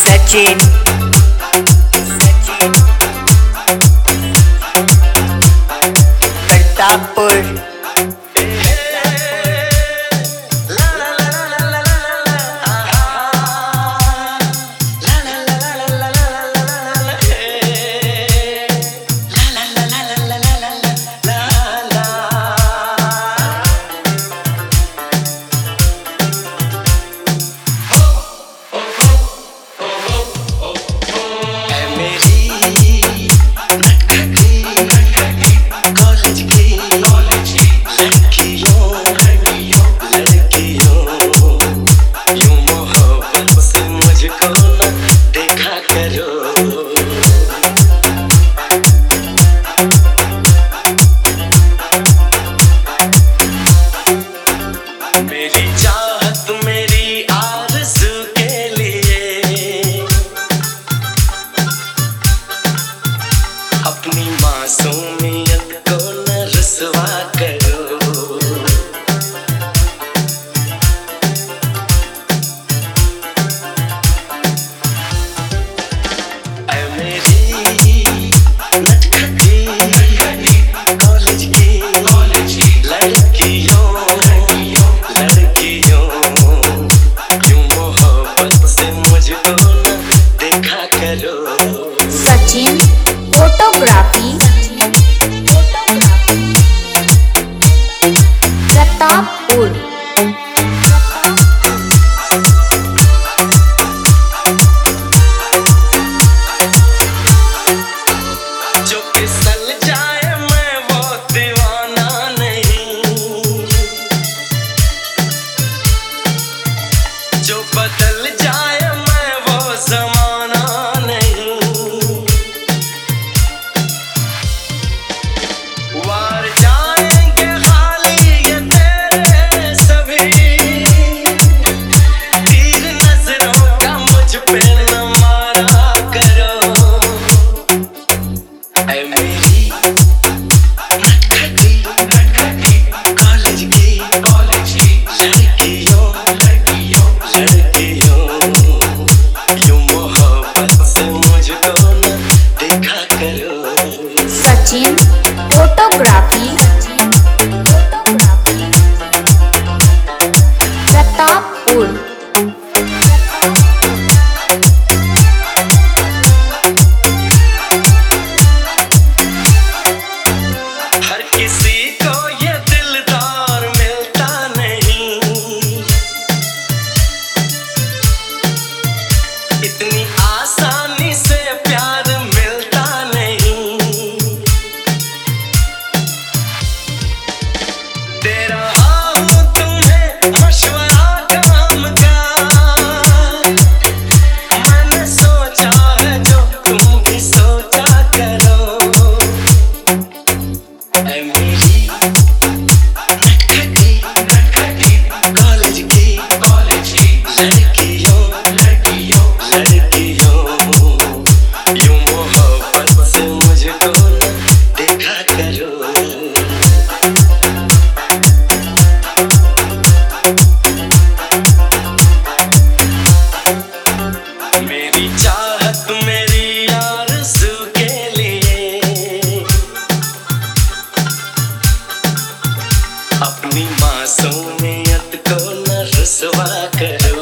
सचिन प्रतापपुर अपनी मासूमियत को न रुसवा करो। ऐ मेरी नटखटी कॉलेज की लड़कियों यूं मोहब्बत से मुझको न देखा करो। सचिन फोटोग्राफी प्रतापपुर जो फिसल जाए मैं वो दीवाना नहीं, जो बदल जाए मैं वो जमाना नहीं। वार जाएंगे खाली ये तेरे सभी तीर नजरों का मुझ पे न मारा करो। ऐ मेरी नटखटी कॉलेज की लड़कियों यूं मोहब्बत से मुझको न देखा करो। सचिन फोटोग्राफी प्रतापपुर हर किसी को ये दिलदार मिलता नहीं, इतनी आसानी से प्यार मिलता नहीं। दे रहा हूं तुम्हें मशवरा काम का, मैंने सोचा है जो तुम भी सोचा करो। ऐ मेरी नटखटी कॉलेज की लड़कियों यूं मोहब्बत से मुझको न देखा करो। मेरी चाहत मेरी आरज़ू के लिए अपनी मासूमियत को न रुसवा करो।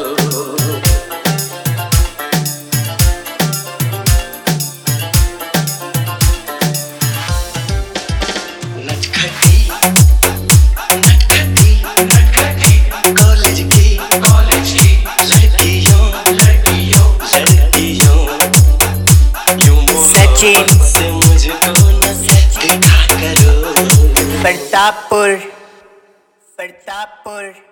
नटखटी कॉलेज की लड़कियों यूं सचिन मोहब्बत से मुझको न देखा करो। प्रतापपुर